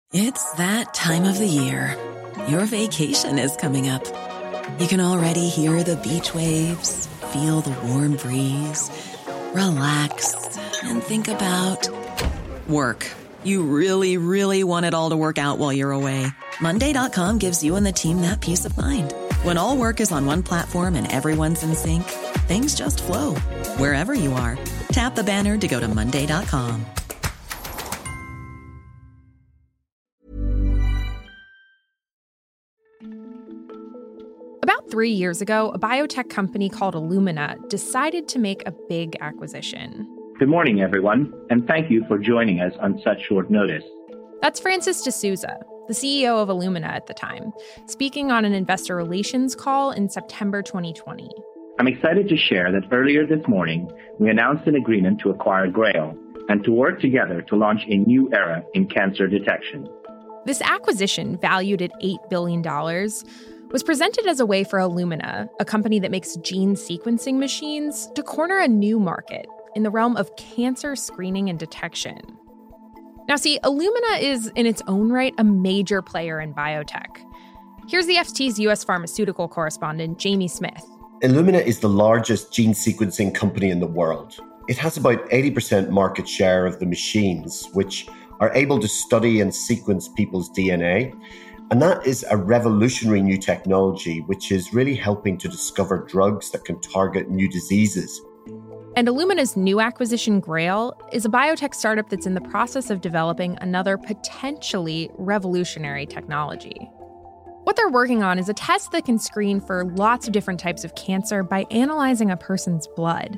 It's that time of the year. Your vacation is coming up. You can already hear the beach waves, feel the warm breeze, relax, and think about work. You really, really want it all to work out while you're away. Monday.com gives you and the team that peace of mind. When all work is on one platform and everyone's in sync, things just flow. Wherever you are, tap the banner to go to Monday.com. About 3 years ago, a biotech company called Illumina decided to make a big acquisition. Good morning, everyone, and thank you for joining us on such short notice. That's Francis D'Souza, the CEO of Illumina at the time, speaking on an investor relations call in September 2020. I'm excited to share that earlier this morning, we announced an agreement to acquire Grail and to work together to launch a new era in cancer detection. This acquisition, valued at $8 billion, was presented as a way for Illumina, a company that makes gene sequencing machines, to corner a new market in the realm of cancer screening and detection. Now, see, Illumina is, in its own right, a major player in biotech. Here's the FT's U.S. pharmaceutical correspondent, Jamie Smith. Illumina is the largest gene sequencing company in the world. It has about 80% market share of the machines, which are able to study and sequence people's DNA. And that is a revolutionary new technology, which is really helping to discover drugs that can target new diseases. And Illumina's new acquisition, Grail, is a biotech startup that's in the process of developing another potentially revolutionary technology. What they're working on is a test that can screen for lots of different types of cancer by analyzing a person's blood.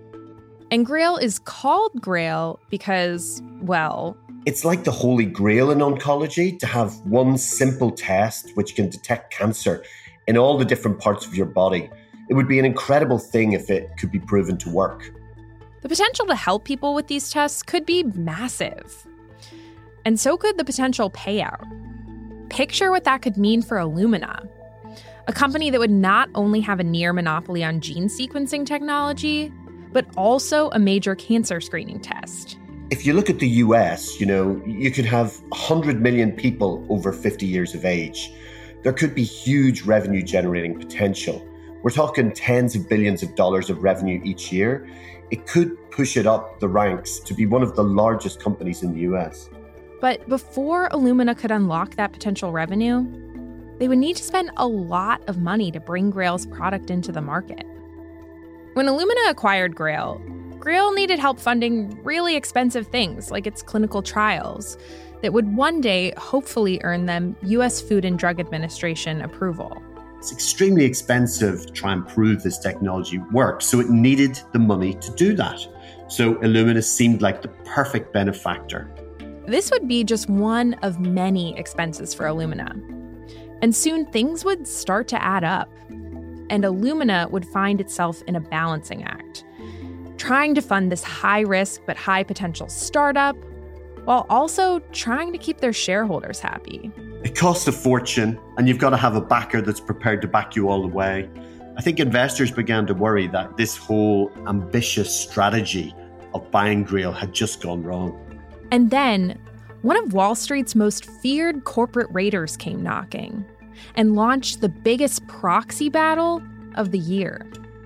And Grail is called Grail because, well, it's like the Holy Grail in oncology, to have one simple test which can detect cancer in all the different parts of your body. It would be an incredible thing if it could be proven to work. The potential to help people with these tests could be massive. And so could the potential payout. Picture what that could mean for Illumina, a company that would not only have a near monopoly on gene sequencing technology, but also a major cancer screening test. If you look at the US, you could have 100 million people over 50 years of age. There could be huge revenue generating potential. We're talking tens of billions of dollars of revenue each year. It could push it up the ranks to be one of the largest companies in the US. But before Illumina could unlock that potential revenue, they would need to spend a lot of money to bring Grail's product into the market. When Illumina acquired Grail needed help funding really expensive things like its clinical trials that would one day hopefully earn them U.S. Food and Drug Administration approval. It's extremely expensive to try and prove this technology works, so it needed the money to do that. So Illumina seemed like the perfect benefactor. This would be just one of many expenses for Illumina. And soon things would start to add up. And Illumina would find itself in a balancing act, trying to fund this high-risk but high-potential startup, while also trying to keep their shareholders happy. It costs a fortune, and you've got to have a backer that's prepared to back you all the way. I think investors began to worry that this whole ambitious strategy of buying Grail had just gone wrong. And then, one of Wall Street's most feared corporate raiders came knocking and launched the biggest proxy battle of the year.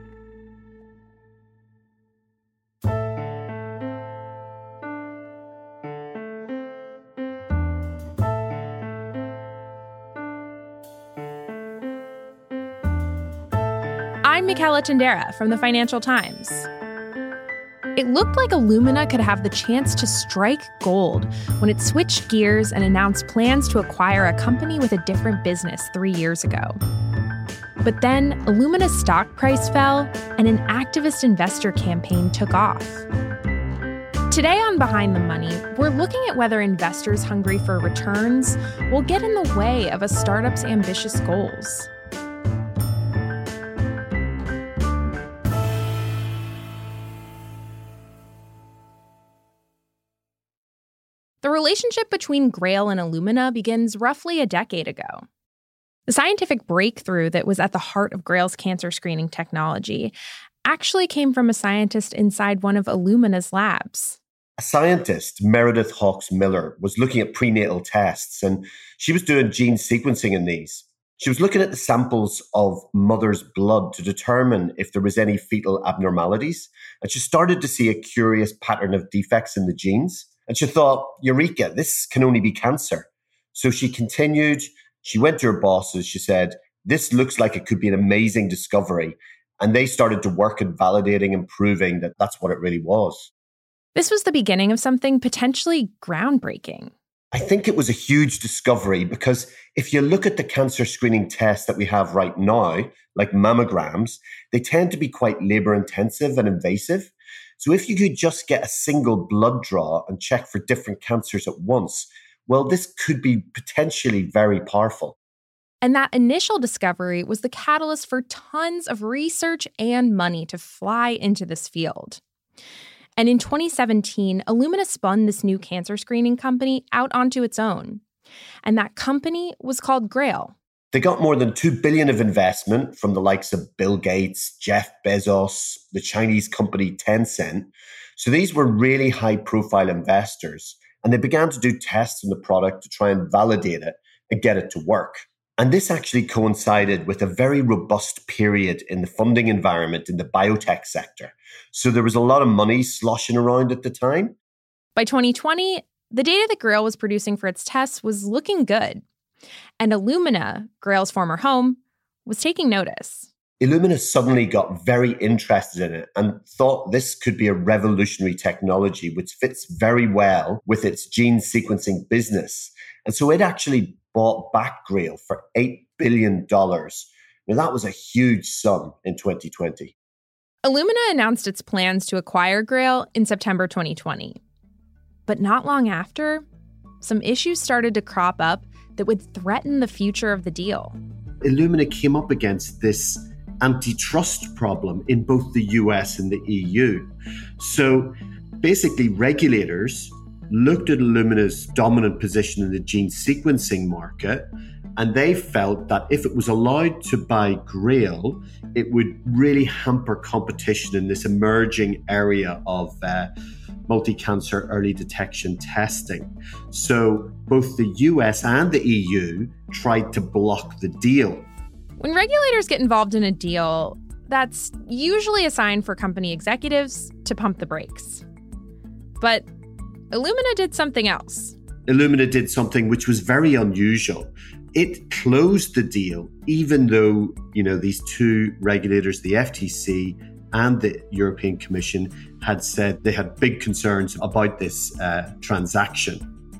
I'm Michaela Tindera from the Financial Times. It looked like Illumina could have the chance to strike gold when it switched gears and announced plans to acquire a company with a different business 3 years ago. But then Illumina's stock price fell and an activist investor campaign took off. Today on Behind the Money, we're looking at whether investors hungry for returns will get in the way of a startup's ambitious goals. The relationship between Grail and Illumina begins roughly a decade ago. The scientific breakthrough that was at the heart of Grail's cancer screening technology actually came from a scientist inside one of Illumina's labs. A scientist, Meredith Hawkes Miller, was looking at prenatal tests, and she was doing gene sequencing in these. She was looking at the samples of mothers' blood to determine if there was any fetal abnormalities, and she started to see a curious pattern of defects in the genes. And she thought, Eureka, this can only be cancer. So she continued, she went to her bosses, she said, this looks like it could be an amazing discovery. And they started to work at validating and proving that that's what it really was. This was the beginning of something potentially groundbreaking. I think it was a huge discovery because if you look at the cancer screening tests that we have right now, like mammograms, they tend to be quite labor intensive and invasive. So if you could just get a single blood draw and check for different cancers at once, well, this could be potentially very powerful. And that initial discovery was the catalyst for tons of research and money to fly into this field. And in 2017, Illumina spun this new cancer screening company out onto its own. And that company was called Grail. They got more than $2 billion of investment from the likes of Bill Gates, Jeff Bezos, the Chinese company Tencent. So these were really high-profile investors. And they began to do tests on the product to try and validate it and get it to work. And this actually coincided with a very robust period in the funding environment in the biotech sector. So there was a lot of money sloshing around at the time. By 2020, the data that Grail was producing for its tests was looking good. And Illumina, Grail's former home, was taking notice. Illumina suddenly got very interested in it and thought this could be a revolutionary technology which fits very well with its gene sequencing business. And so it actually bought back Grail for $8 billion. Now, that was a huge sum in 2020. Illumina announced its plans to acquire Grail in September 2020. But not long after, some issues started to crop up that would threaten the future of the deal. Illumina came up against this antitrust problem in both the US and the EU. So basically, regulators looked at Illumina's dominant position in the gene sequencing market, and they felt that if it was allowed to buy Grail, it would really hamper competition in this emerging area of multi-cancer early detection testing. So both the US and the EU tried to block the deal. When regulators get involved in a deal, that's usually a sign for company executives to pump the brakes. But Illumina did something else. Illumina did something which was very unusual. It closed the deal, even though, these two regulators, the FTC and the European Commission, had said they had big concerns about this transaction.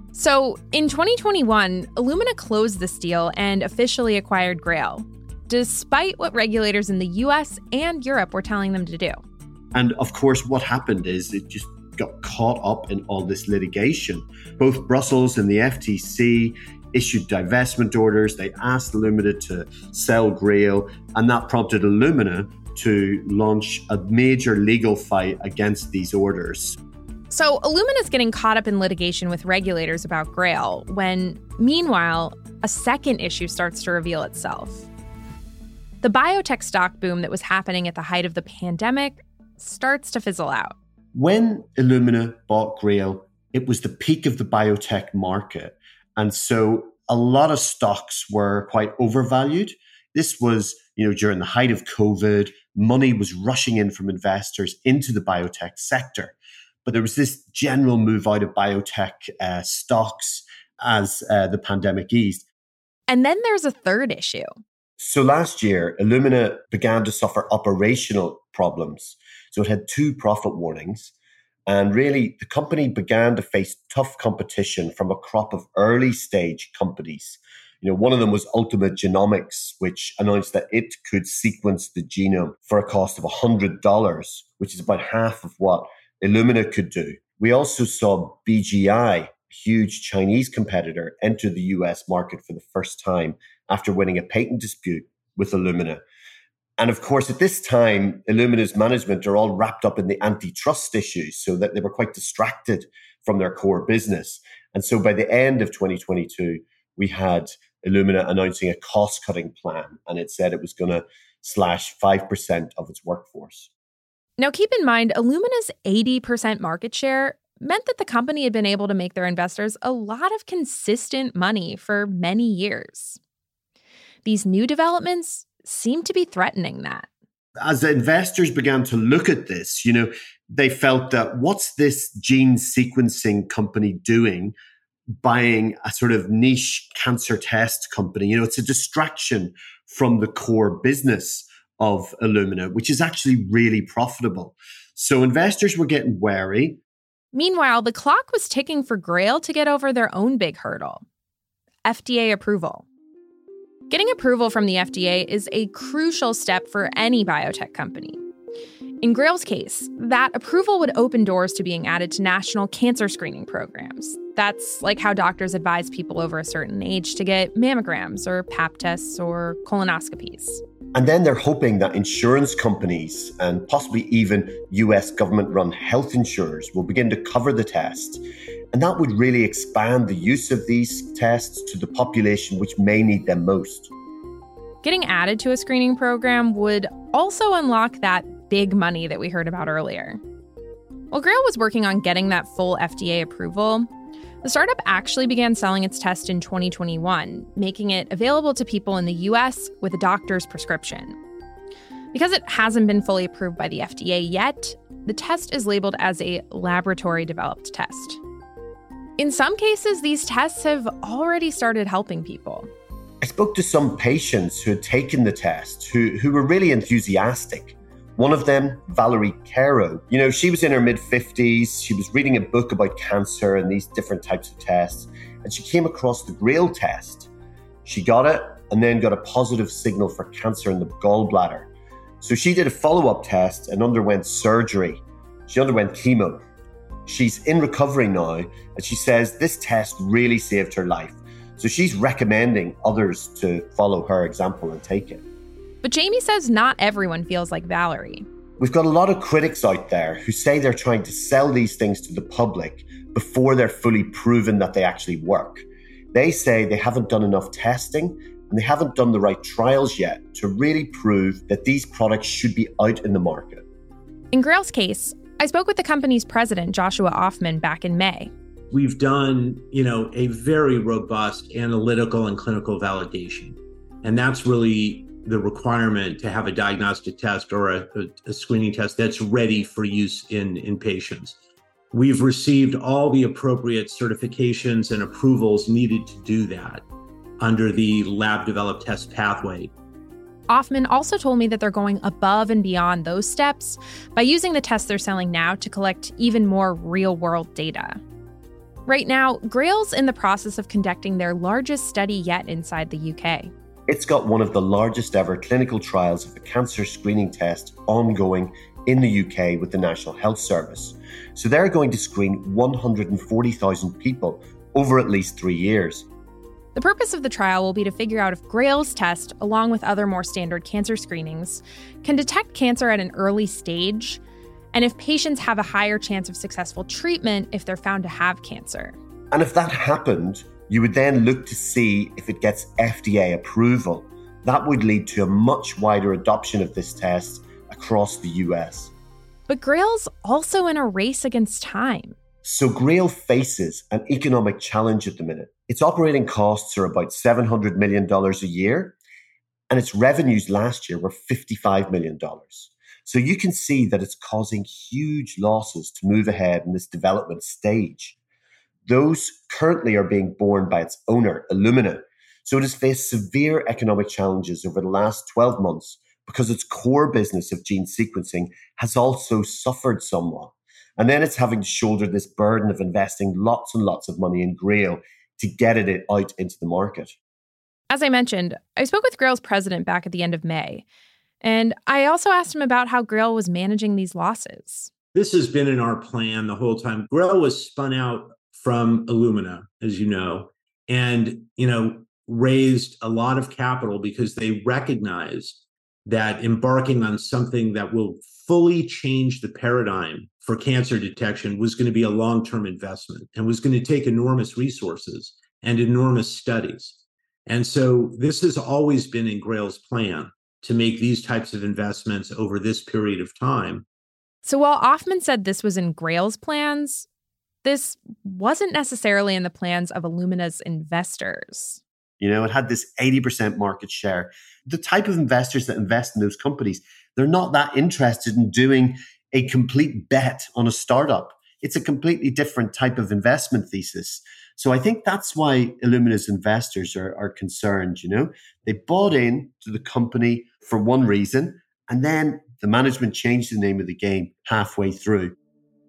So in 2021, Illumina closed this deal and officially acquired Grail, despite what regulators in the US and Europe were telling them to do. And of course, what happened is it just got caught up in all this litigation. Both Brussels and the FTC issued divestment orders. They asked Illumina to sell Grail, and that prompted Illumina to launch a major legal fight against these orders. So Illumina's getting caught up in litigation with regulators about Grail when, meanwhile, a second issue starts to reveal itself. The biotech stock boom that was happening at the height of the pandemic starts to fizzle out. When Illumina bought Grail, it was the peak of the biotech market. And so a lot of stocks were quite overvalued. This was, during the height of COVID, money was rushing in from investors into the biotech sector. But there was this general move out of biotech stocks as the pandemic eased. And then there's a third issue. So last year, Illumina began to suffer operational problems. So it had 2 profit warnings. And really, the company began to face tough competition from a crop of early stage companies. One of them was Ultima Genomics, which announced that it could sequence the genome for a cost of $100, which is about half of what Illumina could do. We also saw BGI, a huge Chinese competitor, enter the US market for the first time after winning a patent dispute with Illumina. And of course, at this time, Illumina's management are all wrapped up in the antitrust issues, so that they were quite distracted from their core business. And so by the end of 2022, we had Illumina announcing a cost-cutting plan, and it said it was going to slash 5% of its workforce. Now, keep in mind, Illumina's 80% market share meant that the company had been able to make their investors a lot of consistent money for many years. These new developments seem to be threatening that. As investors began to look at this, they felt that what's this gene sequencing company doing buying a sort of niche cancer test company? It's a distraction from the core business of Illumina, which is actually really profitable. So investors were getting wary. Meanwhile, the clock was ticking for Grail to get over their own big hurdle: FDA approval. Getting approval from the FDA is a crucial step for any biotech company. In Grail's case, that approval would open doors to being added to national cancer screening programs. That's like how doctors advise people over a certain age to get mammograms or pap tests or colonoscopies. And then they're hoping that insurance companies and possibly even US government-run health insurers will begin to cover the test. And that would really expand the use of these tests to the population which may need them most. Getting added to a screening program would also unlock that big money that we heard about earlier. While Grail was working on getting that full FDA approval, the startup actually began selling its test in 2021, making it available to people in the US with a doctor's prescription. Because it hasn't been fully approved by the FDA yet, the test is labeled as a laboratory-developed test. In some cases, these tests have already started helping people. I spoke to some patients who had taken the test who were really enthusiastic. One of them, Valerie Caro, she was in her mid-50s. She was reading a book about cancer and these different types of tests, and she came across the Grail test. She got it and then got a positive signal for cancer in the gallbladder. So she did a follow-up test and underwent surgery. She underwent chemo. She's in recovery now, and she says this test really saved her life. So she's recommending others to follow her example and take it. But Jamie says not everyone feels like Valerie. We've got a lot of critics out there who say they're trying to sell these things to the public before they're fully proven that they actually work. They say they haven't done enough testing and they haven't done the right trials yet to really prove that these products should be out in the market. In Grail's case, I spoke with the company's president, Joshua Offman, back in May. We've done, a very robust analytical and clinical validation. And that's really the requirement to have a diagnostic test or a screening test that's ready for use in patients. We've received all the appropriate certifications and approvals needed to do that under the lab-developed test pathway. Offman also told me that they're going above and beyond those steps by using the tests they're selling now to collect even more real-world data. Right now, Grail's in the process of conducting their largest study yet inside the UK. It's got one of the largest ever clinical trials of a cancer screening test ongoing in the UK with the National Health Service. So they're going to screen 140,000 people over at least 3 years. The purpose of the trial will be to figure out if Grail's test, along with other more standard cancer screenings, can detect cancer at an early stage, and if patients have a higher chance of successful treatment if they're found to have cancer. And if that happened, you would then look to see if it gets FDA approval. That would lead to a much wider adoption of this test across the US. But Grail's also in a race against time. So Grail faces an economic challenge at the minute. Its operating costs are about $700 million a year, and its revenues last year were $55 million. So you can see that it's causing huge losses to move ahead in this development stage. Those currently are being borne by its owner, Illumina. So it has faced severe economic challenges over the last 12 months because its core business of gene sequencing has also suffered somewhat. And then it's having to shoulder this burden of investing lots and lots of money in Grail to get it out into the market. As I mentioned, I spoke with Grail's president back at the end of May. And I also asked him about how Grail was managing these losses. This has been in our plan the whole time. Grail was spun out from Illumina, as you know, and, raised a lot of capital because they recognized that embarking on something that will fully change the paradigm for cancer detection was going to be a long-term investment and was going to take enormous resources and enormous studies. And so this has always been in Grail's plan to make these types of investments over this period of time. So while Offman said this was in Grail's plans, this wasn't necessarily in the plans of Illumina's investors. You know, it had this 80% market share. The type of investors that invest in those companies, they're not that interested in doing a complete bet on a startup. It's a completely different type of investment thesis. So I think that's why Illumina's investors are concerned, you know. They bought in to the company for one reason, and then the management changed the name of the game halfway through.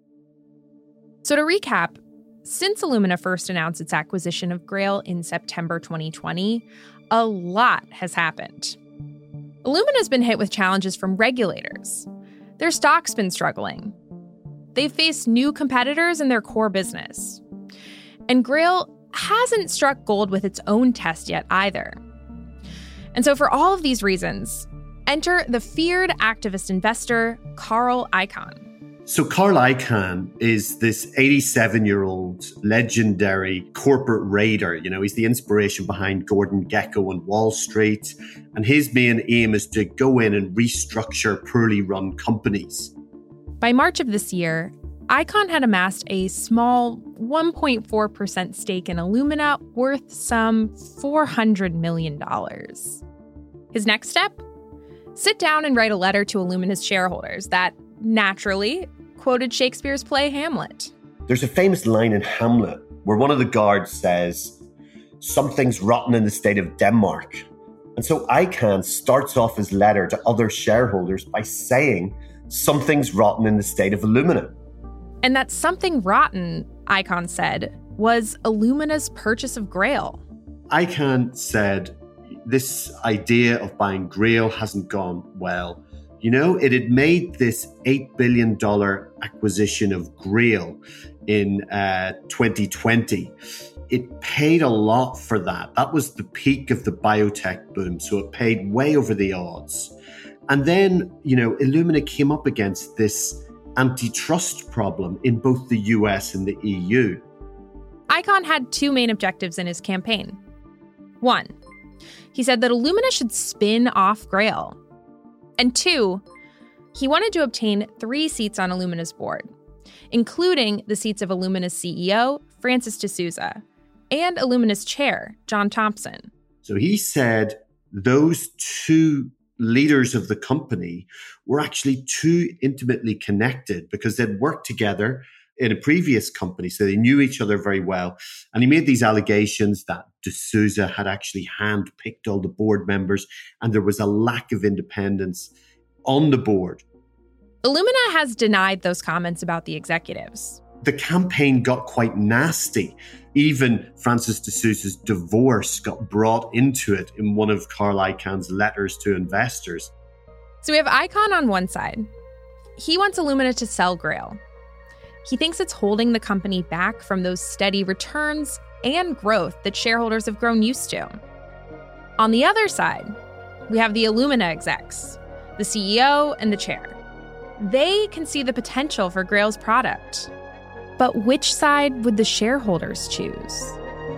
So to recap, since Illumina first announced its acquisition of Grail in September 2020, a lot has happened. Illumina's been hit with challenges from regulators. Their stock's been struggling. They've faced new competitors in their core business. And Grail hasn't struck gold with its own test yet either. And so for all of these reasons, enter the feared activist investor, Carl Icahn. So Carl Icahn is this 87-year-old legendary corporate raider. You know, he's the inspiration behind Gordon Gekko and Wall Street. And his main aim is to go in and restructure poorly run companies. By March of this year, Icahn had amassed a small 1.4% stake in Illumina worth some $400 million. His next step? Sit down and write a letter to Illumina's shareholders that, naturally, quoted Shakespeare's play Hamlet. There's a famous line in Hamlet where one of the guards says, "Something's rotten in the state of Denmark." And so Icahn starts off his letter to other shareholders by saying, "Something's rotten in the state of Illumina." And that something rotten, Icahn said, was Illumina's purchase of Grail. Icahn said, this idea of buying Grail hasn't gone well. You know, it had made this $8 billion acquisition of Grail in 2020. It paid a lot for that. That was the peak of the biotech boom. So it paid way over the odds. And then, you know, Illumina came up against this antitrust problem in both the US and the EU. Icahn had two main objectives in his campaign. One, he said that Illumina should spin off Grail. And two, he wanted to obtain 3 seats on Illumina's board, including the seats of Illumina's CEO, Francis D'Souza, and Illumina's chair, John Thompson. So he said those two leaders of the company were actually too intimately connected because they'd worked together in a previous company, so they knew each other very well. And he made these allegations that D'Souza had actually handpicked all the board members and there was a lack of independence on the board. Illumina has denied those comments about the executives. The campaign got quite nasty. Even Francis D'Souza's divorce got brought into it in one of Carl Icahn's letters to investors. So we have Icahn on one side. He wants Illumina to sell Grail. He thinks it's holding the company back from those steady returns and growth that shareholders have grown used to. On the other side, we have the Illumina execs, the CEO and the chair. They can see the potential for Grail's product. But which side would the shareholders choose?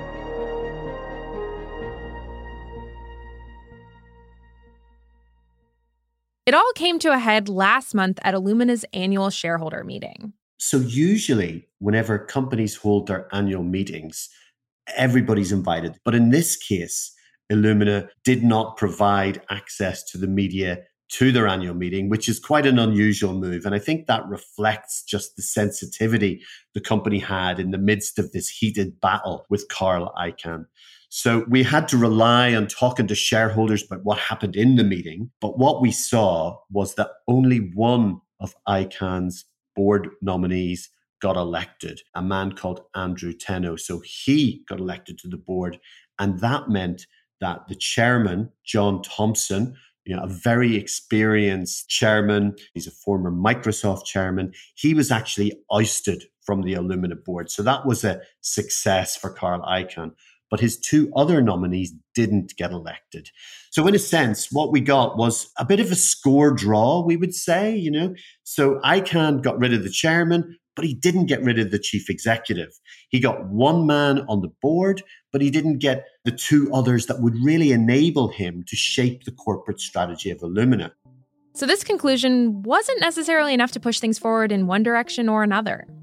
It all came to a head last month at Illumina's annual shareholder meeting. So usually, whenever companies hold their annual meetings, everybody's invited. But in this case, Illumina did not provide access to the media to their annual meeting, which is quite an unusual move. And I think that reflects just the sensitivity the company had in the midst of this heated battle with Carl Icahn. So we had to rely on talking to shareholders about what happened in the meeting. But what we saw was that only one of Icahn's board nominees got elected, a man called Andrew Teno. So he got elected to the board. And that meant that the chairman, John Thompson, you know, a very experienced chairman, he's a former Microsoft chairman, he was actually ousted from the Illumina board. So that was a success for Carl Icahn. But his 2 other nominees didn't get elected. So in a sense, what we got was a bit of a score draw, we would say, you know. So Icahn got rid of the chairman, but he didn't get rid of the chief executive. He got one man on the board, but he didn't get the 2 others that would really enable him to shape the corporate strategy of Illumina. So this conclusion wasn't necessarily enough to push things forward in one direction or another.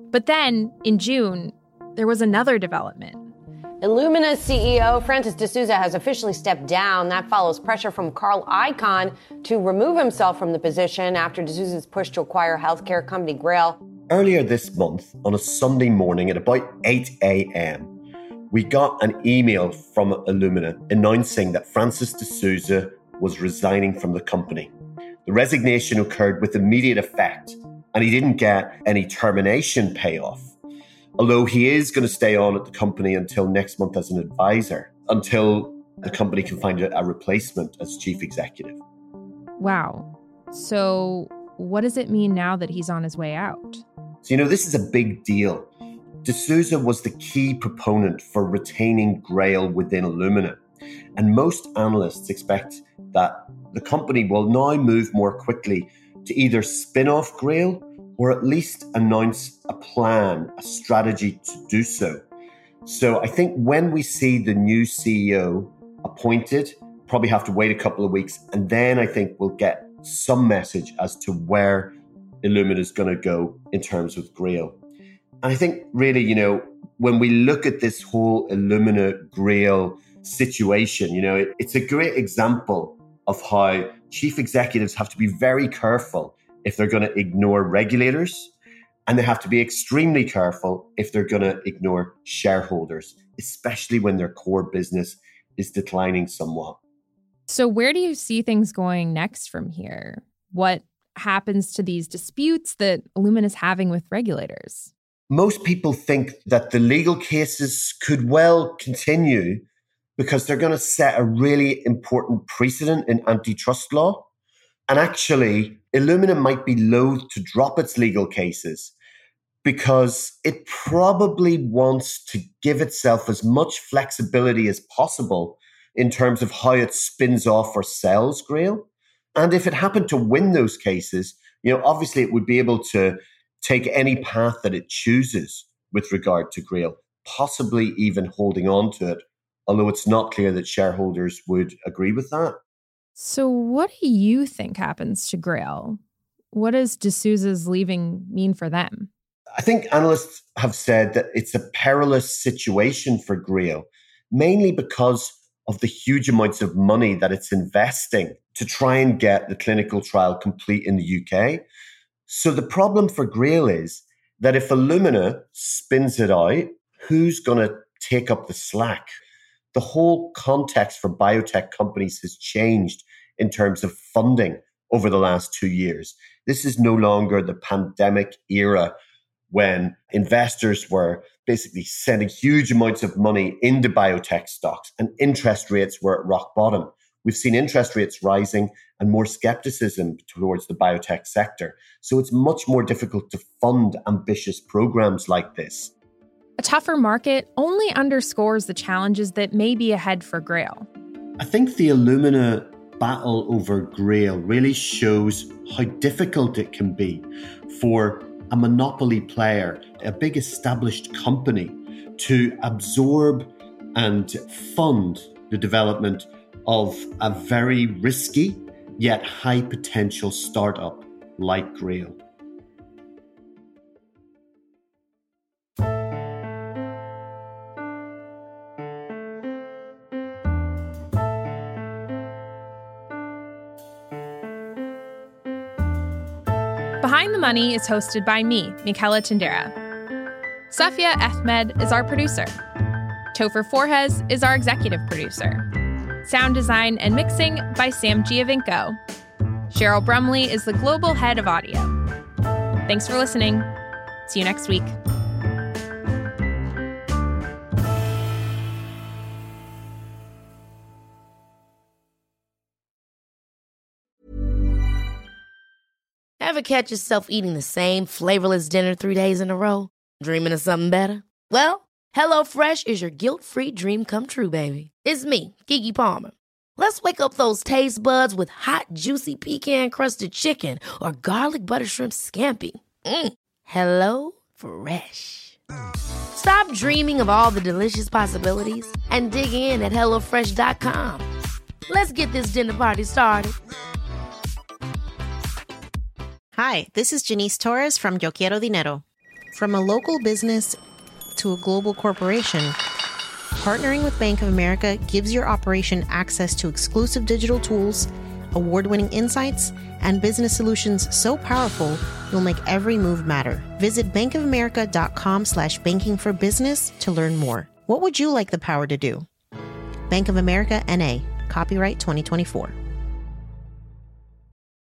But then, in June, there was another development. Illumina CEO Francis D'Souza has officially stepped down. That follows pressure from Carl Icahn to remove himself from the position after D'Souza's push to acquire healthcare company Grail. Earlier this month, on a Sunday morning at about 8 a.m., we got an email from Illumina announcing that Francis D'Souza was resigning from the company. The resignation occurred with immediate effect, and he didn't get any termination payoff. Although he is going to stay on at the company until next month as an advisor, until the company can find a replacement as chief executive. Wow. So what does it mean now that he's on his way out? So, this is a big deal. D'Souza was the key proponent for retaining Grail within Illumina. And most analysts expect that the company will now move more quickly to either spin off Grail or at least announce a plan, a strategy to do so. So I think when we see the new CEO appointed, probably have to wait a couple of weeks, and then I think we'll get some message as to where Illumina is going to go in terms of Grail. And I think really, when we look at this whole Illumina Grail situation, it's a great example of how chief executives have to be very careful if they're going to ignore regulators, and they have to be extremely careful if they're going to ignore shareholders, especially when their core business is declining somewhat. So where do you see things going next from here? What happens to these disputes that Illumina is having with regulators? Most people think that the legal cases could well continue because they're going to set a really important precedent in antitrust law. And actually, Illumina might be loath to drop its legal cases because it probably wants to give itself as much flexibility as possible in terms of how it spins off or sells Grail. And if it happened to win those cases, obviously it would be able to take any path that it chooses with regard to Grail, possibly even holding on to it, although it's not clear that shareholders would agree with that. So what do you think happens to Grail? What does D'Souza's leaving mean for them? I think analysts have said that it's a perilous situation for Grail, mainly because of the huge amounts of money that it's investing to try and get the clinical trial complete in the UK. So the problem for Grail is that if Illumina spins it out, who's going to take up the slack? The whole context for biotech companies has changed in terms of funding over the last 2 years. This is no longer the pandemic era when investors were basically sending huge amounts of money into biotech stocks and interest rates were at rock bottom. We've seen interest rates rising and more skepticism towards the biotech sector. So it's much more difficult to fund ambitious programs like this. A tougher market only underscores the challenges that may be ahead for Grail. I think the Illumina battle over Grail really shows how difficult it can be for a monopoly player, a big established company, to absorb and fund the development of a very risky yet high potential startup like Grail. Behind the Money is hosted by me, Michela Tindera. Safia Ahmed is our producer. Topher Forhez is our executive producer. Sound design and mixing by Sam Giovinco. Cheryl Brumley is the global head of audio. Thanks for listening. See you next week. Ever catch yourself eating the same flavorless dinner 3 days in a row? Dreaming of something better? Well, HelloFresh is your guilt-free dream come true, baby. It's me, Keke Palmer. Let's wake up those taste buds with hot, juicy pecan-crusted chicken or garlic butter shrimp scampi. Hello Fresh. Stop dreaming of all the delicious possibilities and dig in at HelloFresh.com. Let's get this dinner party started. Hi, this is Janice Torres from Yo Quiero Dinero. From a local business to a global corporation, partnering with Bank of America gives your operation access to exclusive digital tools, award-winning insights, and business solutions so powerful you'll make every move matter. Visit bankofamerica.com/banking for business to learn more. What would you like the power to do? Bank of America, N.A., copyright 2024.